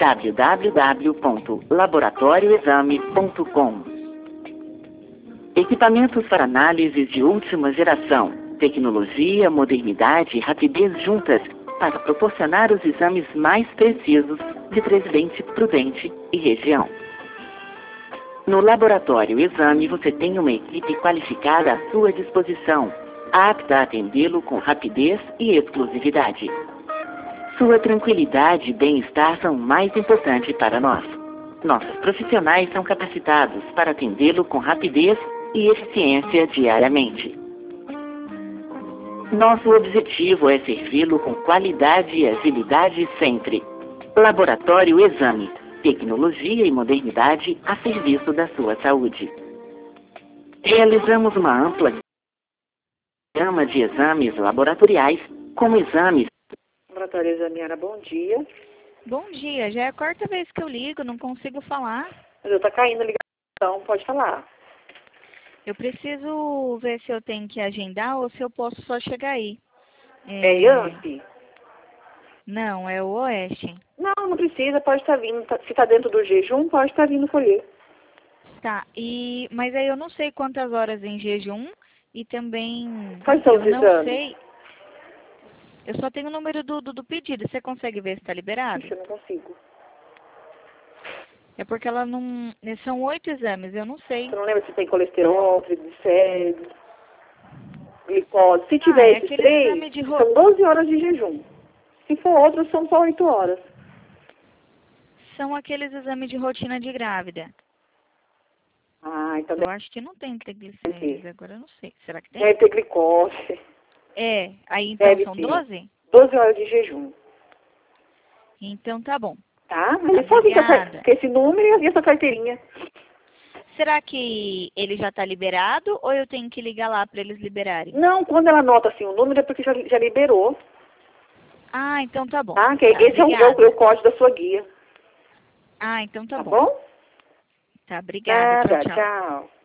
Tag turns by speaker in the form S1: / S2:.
S1: www.laboratorioexame.com. Equipamentos para análises de última geração, tecnologia, modernidade e rapidez juntas para proporcionar os exames mais precisos de Presidente Prudente e região. No Laboratório Exame você tem uma equipe qualificada à sua disposição, apta a atendê-lo com rapidez e exclusividade. Sua tranquilidade e bem-estar são mais importantes para nós. Nossos profissionais são capacitados para atendê-lo com rapidez e eficiência diariamente. Nosso objetivo é servi-lo com qualidade e agilidade sempre. Laboratório Exame, tecnologia e modernidade a serviço da sua saúde. Realizamos uma ampla gama de exames laboratoriais, como exames...
S2: Laboratório Exame, bom dia.
S3: Bom dia, já é a quarta vez que eu ligo, não consigo falar.
S2: Mas eu tô caindo a ligação, pode falar.
S3: Eu preciso ver se eu tenho que agendar ou se eu posso só chegar aí.
S2: É Yankee?
S3: Não, é o Oeste.
S2: Não precisa, pode estar vindo. Se tá dentro do jejum, pode estar vindo colher.
S3: Tá, mas aí eu não sei quantas horas em jejum e também...
S2: Quais são os
S3: eu não
S2: exames?
S3: sei. Eu só tenho o número do pedido. Você consegue ver se está liberado?
S2: Ixi, eu não consigo.
S3: É porque ela não... São 8 exames, eu não sei.
S2: Você não lembra se tem colesterol, triglicéridos, glicose? Se tiver esses três, são 12 horas de jejum. Se for outros, são só 8 horas.
S3: São aqueles exames de rotina de grávida.
S2: Ah, então
S3: eu acho que não tem triglicéridos, agora eu não sei. Será que tem?
S2: Deve ter glicose.
S3: Aí então
S2: deve
S3: são
S2: ter.
S3: 12?
S2: 12 horas de jejum.
S3: Então tá bom.
S2: Tá? Mas é só vir com esse número e essa carteirinha.
S3: Será que ele já está liberado ou eu tenho que ligar lá para eles liberarem?
S2: Não, quando ela anota assim o número é porque já liberou.
S3: Ah, então tá bom.
S2: Tá? Que esse é o código da sua guia.
S3: Ah, então tá bom.
S2: Tá bom?
S3: Tá, obrigada.
S2: Nada,
S3: Tchau, tchau.
S2: tchau.